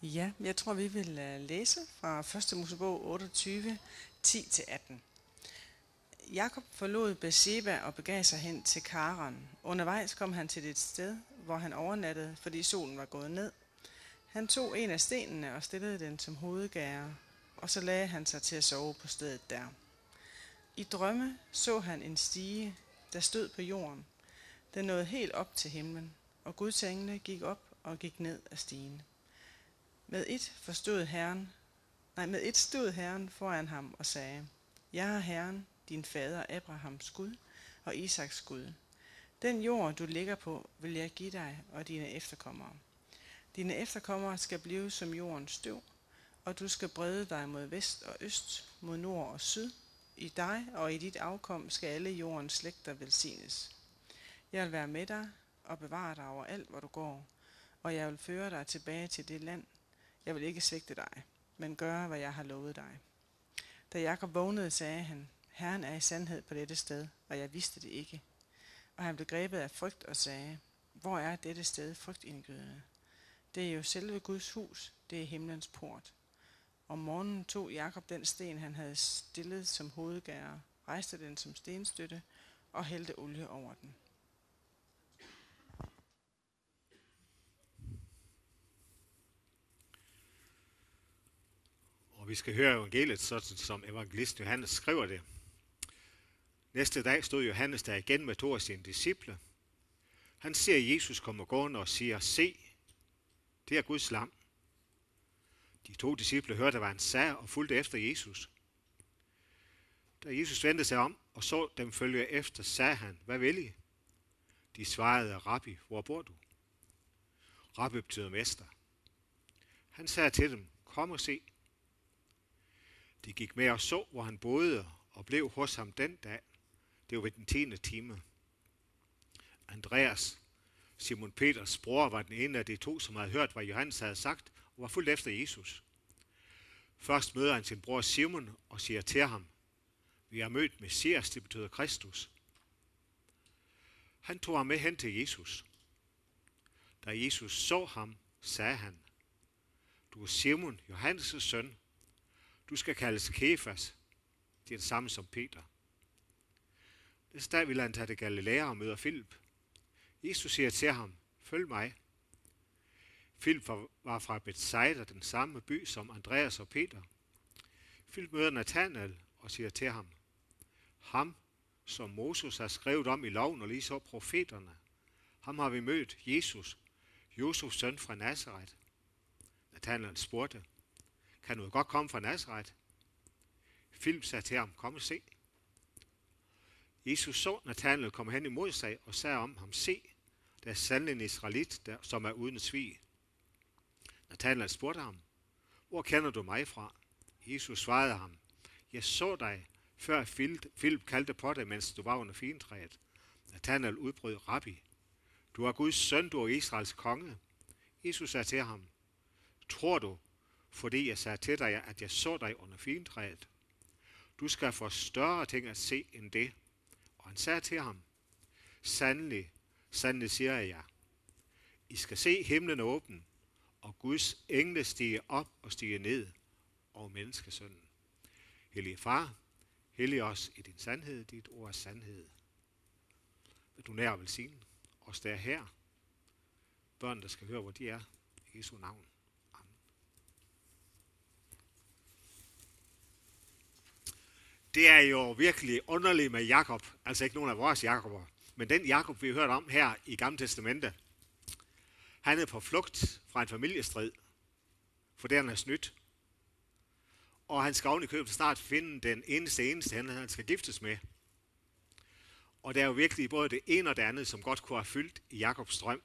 Ja, jeg tror, vi vil læse fra 1. Mosebog 28, 10-18. Jakob forlod Beersheba og begav sig hen til Karan. Undervejs kom han til et sted, hvor han overnattede, fordi solen var gået ned. Han tog en af stenene og stillede den som hovedgære, og så lagde han sig til at sove på stedet der. I drømme så han en stige, der stod på jorden. Den nåede helt op til himlen, og Guds engle gik op og gik ned af stigen. Med et stod Herren foran ham og sagde: Jeg er Herren, din fader Abrahams Gud og Isaks Gud. Den jord, du ligger på, vil jeg give dig og dine efterkommere. Dine efterkommere skal blive som jordens støv, og du skal brede dig mod vest og øst, mod nord og syd. I dig og i dit afkom skal alle jordens slægter velsignes. Jeg vil være med dig og bevare dig over alt, hvor du går, og jeg vil føre dig tilbage til det land. Jeg vil ikke svigte dig, men gøre, hvad jeg har lovet dig. Da Jakob vågnede, sagde han: Herren er i sandhed på dette sted, og jeg vidste det ikke. Og han blev grebet af frygt og sagde: Hvor er dette sted frygtindgydende? Det er jo selve Guds hus, det er himlens port. Om morgenen tog Jakob den sten, han havde stillet som hovedgære, rejste den som stenstøtte og hældte olie over den. Og vi skal høre evangeliet, sådan som evangelisten Johannes skriver det. Næste dag stod Johannes der igen med 2 af sine disciple. Han ser Jesus komme gående og siger: Se, det er Guds lam. De 2 disciple hørte, hvad han sagde, og fulgte efter Jesus. Da Jesus vendte sig om og så dem følge efter, sagde han: Hvad vil I? De svarede: Rabbi, hvor bor du? Rabbi betyder mester. Han sagde til dem: Kom og se. De gik med og så, hvor han boede, og blev hos ham den dag. Det var ved den 10. time. Andreas, Simon Peters bror, var den ene af de 2, som havde hørt, hvad Johannes havde sagt, og var fuldt efter Jesus. Først møder han sin bror Simon og siger til ham: Vi har mødt Messias, det betyder Kristus. Han tog ham med hen til Jesus. Da Jesus så ham, sagde han: Du er Simon, Johannes' søn. Du skal kaldes Kefas. Det er det samme som Peter. Næste dag ville han tage til Galilea og møder Filip. Jesus siger til ham: Følg mig. Filip var fra Bethsaida, den samme by som Andreas og Peter. Filip møder Nathanael og siger til ham: Ham, som Moses har skrevet om i loven og lige så profeterne. Ham har vi mødt, Jesus, Josefs søn fra Nazaret. Nathanael spurgte: Kan noget godt komme fra Nazaret? Filip sagde til ham: Kom og se. Jesus så Nathanael komme hen imod sig og sagde om ham: Se, der er sandelig en israelit, som er uden svig. Nathanael spurgte ham: Hvor kender du mig fra? Jesus svarede ham: Jeg så dig, før Filip kaldte på dig, mens du var under figentræet. Nathanael udbrød: Rabbi, du er Guds søn, du er Israels konge. Jesus sagde til ham: Tror du, fordi jeg sagde til dig, at jeg så dig under figentræet? Du skal få større ting at se end det. Og han sagde til ham: Sandelig, sandelig siger jeg jer. I skal se himlen åben, og Guds engle stige op og stige ned over menneskesønnen. Hellige far, hellig os i din sandhed, dit ord er sandhed. Vil du nær og velsigne os der her, børn, der skal høre, hvor de er, i Jesu navn. Amen. Det er jo virkelig underligt med Jakob, altså ikke nogen af vores Jakober, men den Jakob, vi har hørt om her i Gamle Testamente. Han er på flugt fra en familiestrid, for det han har snydt. Og han skal oven i købet snart finde den eneste, han skal giftes med. Og der er jo virkelig både det ene og det andet, som godt kunne have fyldt i Jakobs drøm.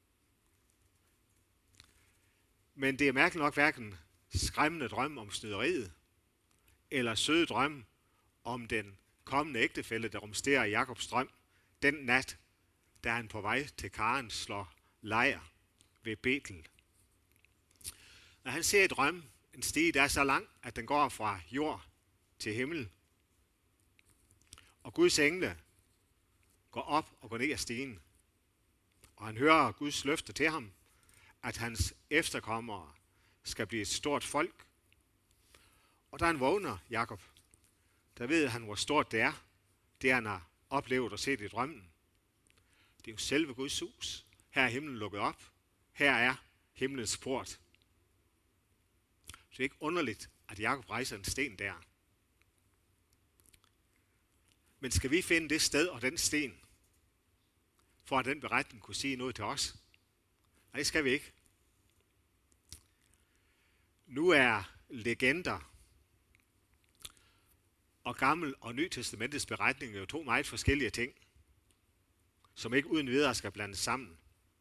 Men det er mærkeligt nok hverken skræmmende drøm om snyderiet, eller søde drøm om den kommende ægtefælle, der rumsterer i Jakobs drøm, den nat, da han på vej til Karan slår lejr ved Betel. Når han ser i drøm en stige, der er så lang, at den går fra jord til himmel, og Guds engle går op og går ned ad stigen, og han hører Guds løfte til ham, at hans efterkommere skal blive et stort folk. Og der er en vågner, Jakob, der ved han, hvor stort det han har oplevet og set i drømmen. Det er jo selve Guds hus. Her er himlen lukket op. Her er himlens port. Det er ikke underligt, at Jakob rejser en sten der. Men skal vi finde det sted og den sten, for at den beretning kunne sige noget til os? Nej, det skal vi ikke. Nu er legender og Gammel- og Ny Testamentets beretninger jo to meget forskellige ting, som ikke uden videre skal blandes sammen.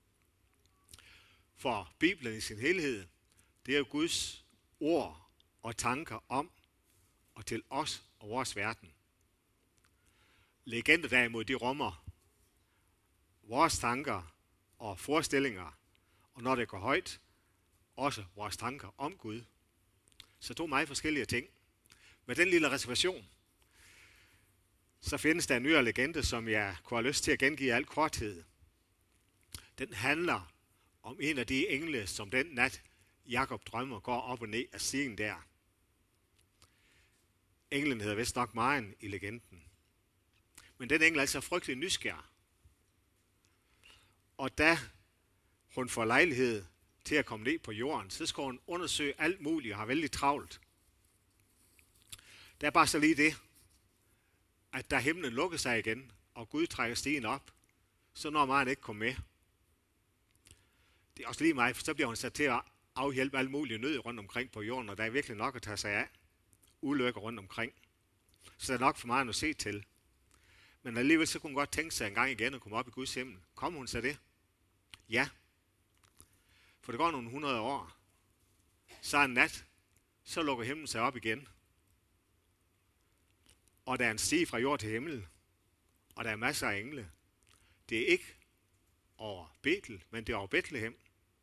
For Bibelen i sin helhed, det er jo Guds ord og tanker om og til os og vores verden. Legender derimod, de rummer vores tanker og forestillinger, og når det går højt, også vores tanker om Gud. Så to meget forskellige ting. Med den lille reservation, så findes der en nyere legende, som jeg kunne have lyst til at gengive i al korthed. Den handler om en af de engle, som den nat Jakob drømmer går op og ned af stigen der. Englen hedder vist nok Maren i legenden. Men den engel er altså frygtelig nysgerrig. Og da hun får lejlighed til at komme ned på jorden, så skal hun undersøge alt muligt og har vældig travlt. Der er bare så lige det, at da himlen lukker sig igen, og Gud trækker stigen op, så når Maren ikke kommer med. Det er også lige meget, for så bliver hun sat til at afhjælpe alt muligt nød rundt omkring på jorden, og der er virkelig nok at tage sig af. Ulykker rundt omkring. Så der er nok for meget at se til. Men alligevel så kunne hun godt tænke sig en gang igen at komme op i Guds himmel. Kommer hun så det? Ja. For det går nogle 100 år. Så en nat, så lukker himlen sig op igen. Og der er en stige fra jord til himmel. Og der er masser af engle. Det er ikke over Betel, men det er over Betlehem.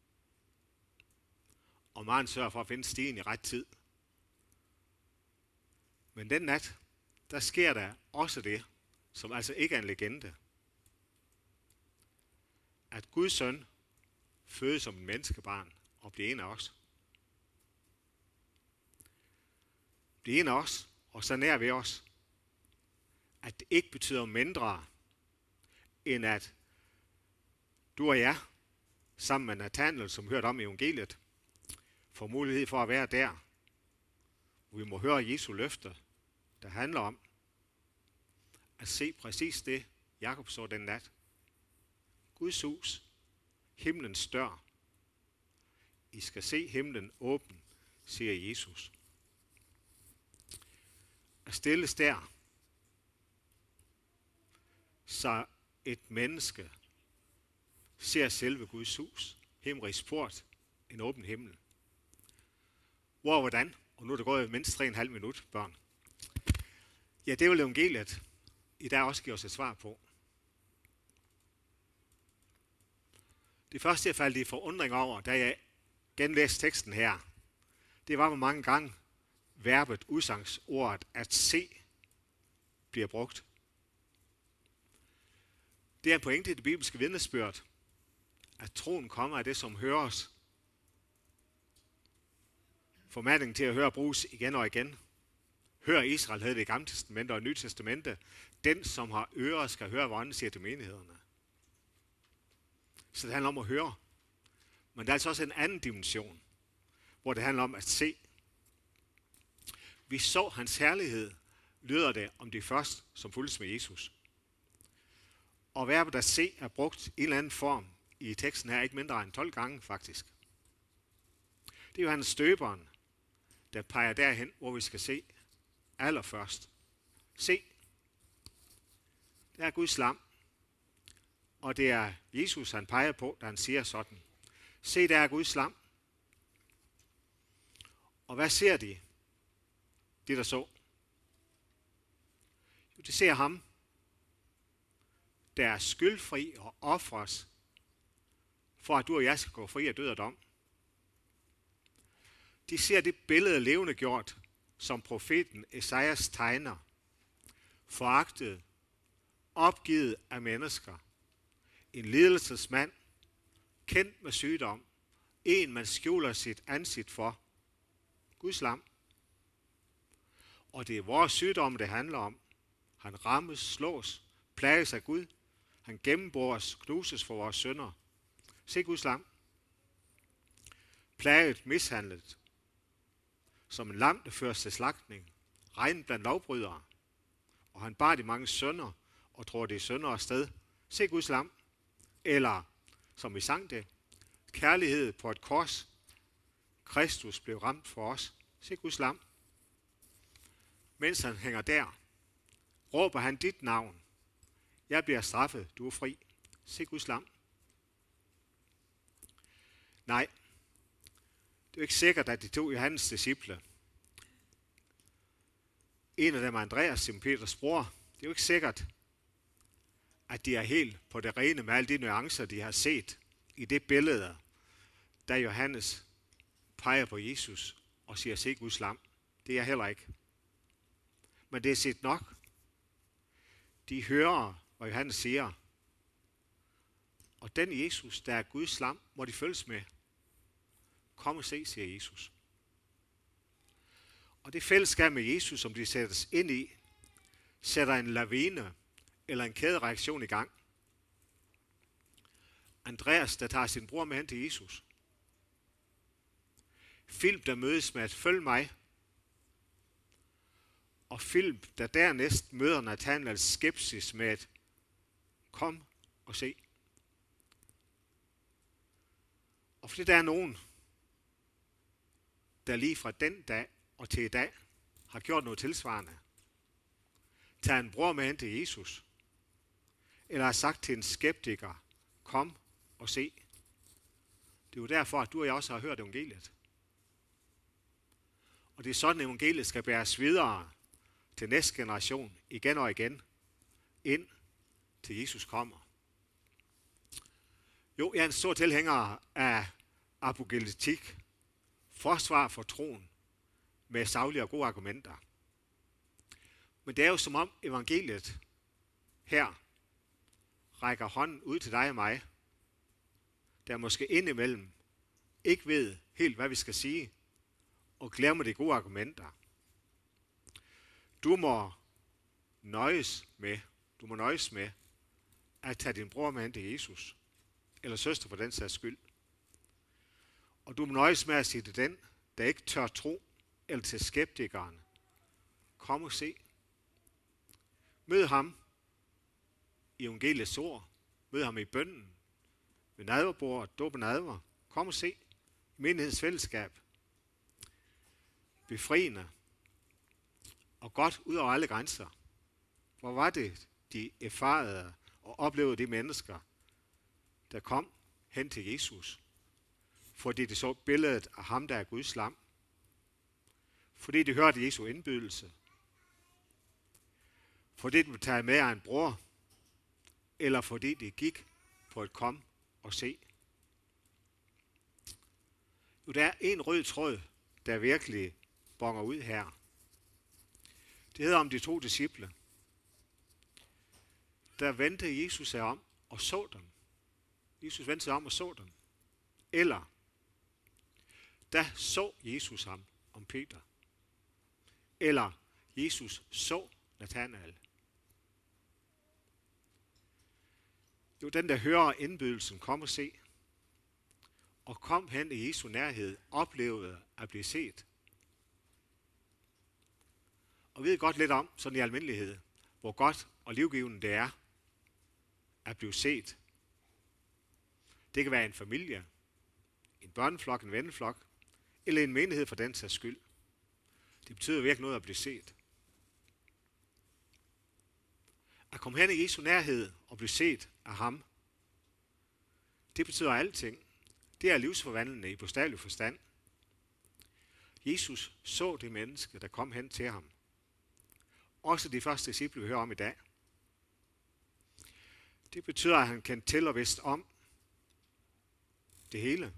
Og Maren sørger for at finde stigen i ret tid. Men den nat, der sker der også det, som altså ikke er en legende. At Guds søn fødes som en menneskebarn og bliver en af os. Bliver en af os, og så nær ved os. At det ikke betyder mindre, end at du og jeg, sammen med Nathanael, som hørte om evangeliet, får mulighed for at være der, hvor vi må høre Jesu løfter, der handler om at se præcis det, Jakob så den nat. Guds hus, himlens dør. I skal se himlen åben, siger Jesus. At stilles der, så et menneske ser selve Guds hus, himmelrigets port, en åben himmel. Hvor og hvordan? Og nu er det gået mindst 3,5 minut, børn. Ja, det vil evangeliet i dag også give os et svar på. Det første, jeg faldt i forundring over, da jeg genlæste teksten her, det var, hvor mange gange verbet, udsagnordet at se, bliver brugt. Det er en pointe i det bibelske vidnesbyrd, at troen kommer af det, som høres. Formaningen til at høre bruges igen og igen. Hør Israel, havde det i Gamle Testamente og Nye Testamente. Den, som har ører, skal høre, hvad ånden siger til menighederne. Så det handler om at høre. Men der er altså også en anden dimension, hvor det handler om at se. Vi så hans herlighed, lyder det om de første, som fulgtes med Jesus. Og verbet at se er brugt i en eller anden form i teksten her, ikke mindre end 12 gange faktisk. Det er jo hans støberen, der peger derhen, hvor vi skal se allerførst. Se, det er Guds lam, og det er Jesus, han peger på, da han siger sådan. Se, der er Guds lam. Og hvad ser de der så? Jo, de ser ham, der er skyldfri og ofres, for at du og jeg skal gå fri af død og dom. De ser det billede levende gjort, som profeten Esajas tegner, foragtet, opgivet af mennesker, en lidelsesmand, kendt med sygdom, En, man skjuler sit ansigt for. Guds lam. Og det er vores sygdom, det handler om. Han rammes, slås, plages af Gud. Han gennembores, knuses for vores synder. Se Guds lam. Plaget, mishandlet. Som en lam, der føres til slagtning. Regnet blandt lovbrydere. Og han bar de mange synder og tror det er synder afsted. Se Guds lam. Eller, som vi sang det, kærlighed på et kors. Kristus blev ramt for os. Se Guds lam. Mens han hænger der, råber han dit navn. Jeg bliver straffet, du er fri. Se Guds lam. Nej, det er jo ikke sikkert, at de to Johannes disciple, en af dem er Andreas, Simon Peters bror, det er jo ikke sikkert, at de er helt på det rene med alle de nuancer, de har set i det billede, da Johannes peger på Jesus og siger, se Guds lam. Det er jeg heller ikke. Men det er set nok. De hører, hvad Johannes siger. Og den Jesus, der er Guds lam, må de følges med. Kom og se, siger Jesus. Og det fællesskab med Jesus, som de sættes ind i, sætter en lavine eller en kædereaktion i gang. Andreas, der tager sin bror med hen til Jesus. Philip, der mødes med at følge mig. Og Philip, der dernæst møder Nathanaels skepsis med at kom og se. Og fordi der er nogen, der lige fra den dag og til i dag har gjort noget tilsvarende. Tager en bror med hen til Jesus. Eller har sagt til en skeptiker, kom og se. Det er jo derfor, at du og jeg også har hørt evangeliet. Og det er sådan, at evangeliet skal bæres videre til næste generation, igen og igen, ind til Jesus kommer. Jo, jeg er en stor tilhænger af apologetik, forsvar for troen, med saglige og gode argumenter. Men det er jo som om evangeliet her rækker hånden ud til dig og mig, der måske indimellem ikke ved helt, hvad vi skal sige, og glemmer de gode argumenter. Du må nøjes med at tage din bror med hen til Jesus, eller søster for den sags skyld. Og du må nøjes med at sige til den, der ikke tør tro, eller til skeptikeren, kom og se. Mød ham i evangeliets ord. Mød ham i bønnen, ved nadverbordet, dåb og nadver. Kom og se. I menighedens fællesskab. Befriende. Og godt ud over alle grænser. Hvor var det, de erfarede og oplevede de mennesker, der kom hen til Jesus? Fordi de så billedet af ham, der er Guds lam. Fordi de hørte Jesu indbydelse. Fordi de ville tage med af en bror. Eller fordi de gik på et kom og se. Jo, der er en rød tråd, der virkelig bonger ud her. Det hedder om de to disciple. Der vendte Jesus sig om og så dem. Jesus vendte sig om og så dem. Eller, der så Jesus ham om Peter. Eller, Jesus så Nathanael. Jo, den der hører indbydelsen, kom og se. Og kom hen i Jesu nærhed, oplevede at blive set. Og ved godt lidt om, sådan i almindelighed, hvor godt og livgivende det er at blive set. Det kan være en familie, en børneflok, en venneflok, eller en menighed for den sags skyld. Det betyder virkelig noget at blive set. At komme hen i Jesu nærhed og blive set af ham, det betyder alting. Det er livsforvandlende i bogstavelig forstand. Jesus så det menneske, der kom hen til ham. Også de første disciple, vi hører om i dag. Det betyder, at han kendte til og vidste om det hele.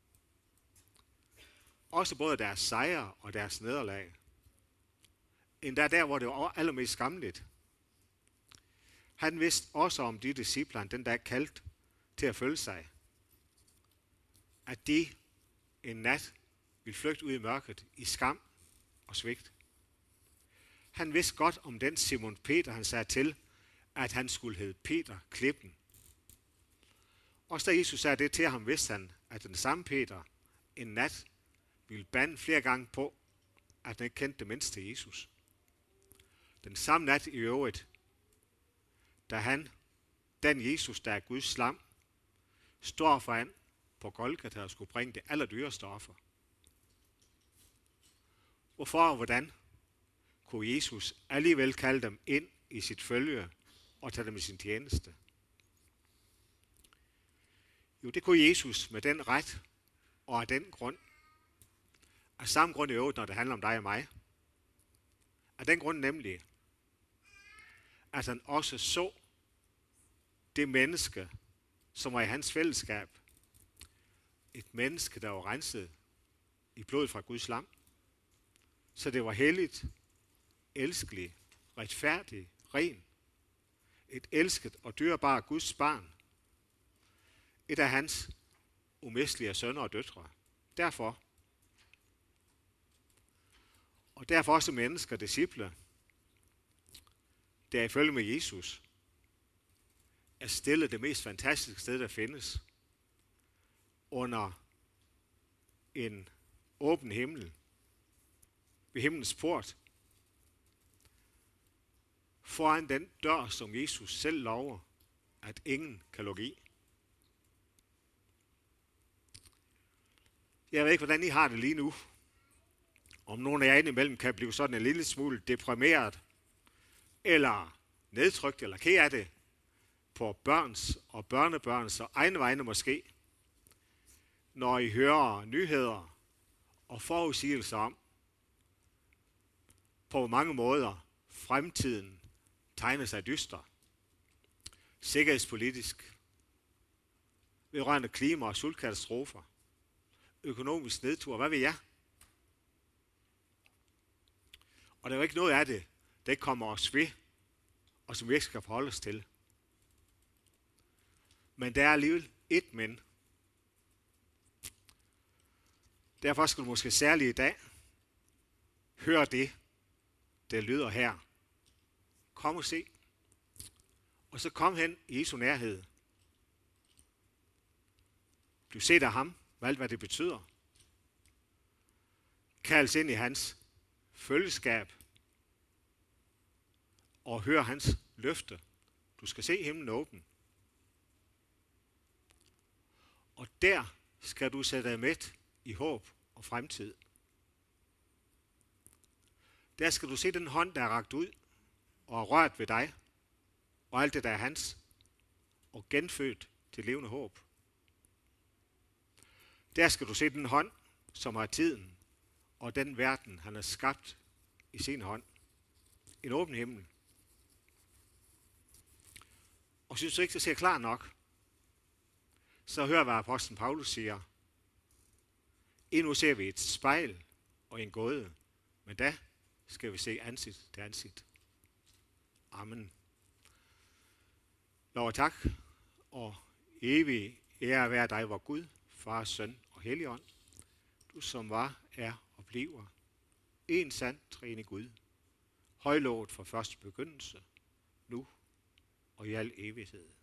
Også både deres sejre og deres nederlag. Endda der, hvor det var allermest skamligt. Han vidste også om de disciple, han den dag kaldt til at følge sig. At de en nat ville flygte ud i mørket i skam og svigt. Han vidste godt om den Simon Peter, han sagde til, at han skulle hedde Peter Klippen. Også da Jesus sagde det til ham, vidste han, at den samme Peter en nat ville bande flere gange på, at han ikke kendte det mindste Jesus. Den samme nat i øvrigt, da den Jesus, der er Guds lam, står foran på Golgata og skulle bringe det allerdyreste offer. Hvorfor og hvordan kunne Jesus alligevel kalde dem ind i sit følge og tage dem i sin tjeneste? Jo, det kunne Jesus med den ret og af den grund. Af samme grund i øvrigt, når det handler om dig og mig. Af den grund nemlig, at han også så det menneske, som var i hans fællesskab. Et menneske, der var renset i blodet fra Guds lam. Så det var helligt, elskeligt, retfærdigt, ren. Et elsket og dyrebart Guds barn. Et af hans umistelige sønner og døtre. Derfor også mennesker, disciple, der ifølge med Jesus, er stillet det mest fantastiske sted, der findes, under en åben himmel, ved himlens port, foran den dør, som Jesus selv lover, at ingen kan lukke i. Jeg ved ikke, hvordan I har det lige nu. Om nogen af jer indimellem kan blive sådan en lille smule deprimeret, eller nedtrykt, eller ked af det, på børns og børnebørns og egne vegne måske, når I hører nyheder og forudsigelser om, på mange måder fremtiden tegner sig dyster. Sikkerhedspolitisk, vedrørende klima og sultkatastrofer, økonomisk nedtur, hvad ved jeg? Og der er jo ikke noget af det, der ikke kommer os ved, og som vi ikke skal forholde os til. Men der er alligevel et men. Derfor skal du måske særligt i dag høre det, der lyder her. Kom og se. Og så kom hen i Jesu nærhed. Du ser af ham, med alt hvad det betyder. Kaldes ind i hans følgeskab. Og hør hans løfte. Du skal se himlen åben. Og der skal du sætte dig midt i håb og fremtid. Der skal du se den hånd, der er rakt ud og er rørt ved dig, og alt det, der er hans, og genfødt til levende håb. Der skal du se den hånd, som har tiden, og den verden, han har skabt i sin hånd. En åben himmel. Og synes du ikke, det ser klart nok, så hør, hvad apostlen Paulus siger. Endnu ser vi et spejl og en gåde, men da skal vi se ansigt til ansigt. Amen. Lov og tak, og evig ære være dig, vor Gud, Far, Søn og Helligånd, du som var, er og bliver en sand treenig Gud, højlovet fra første begyndelse, nu og i al evighed.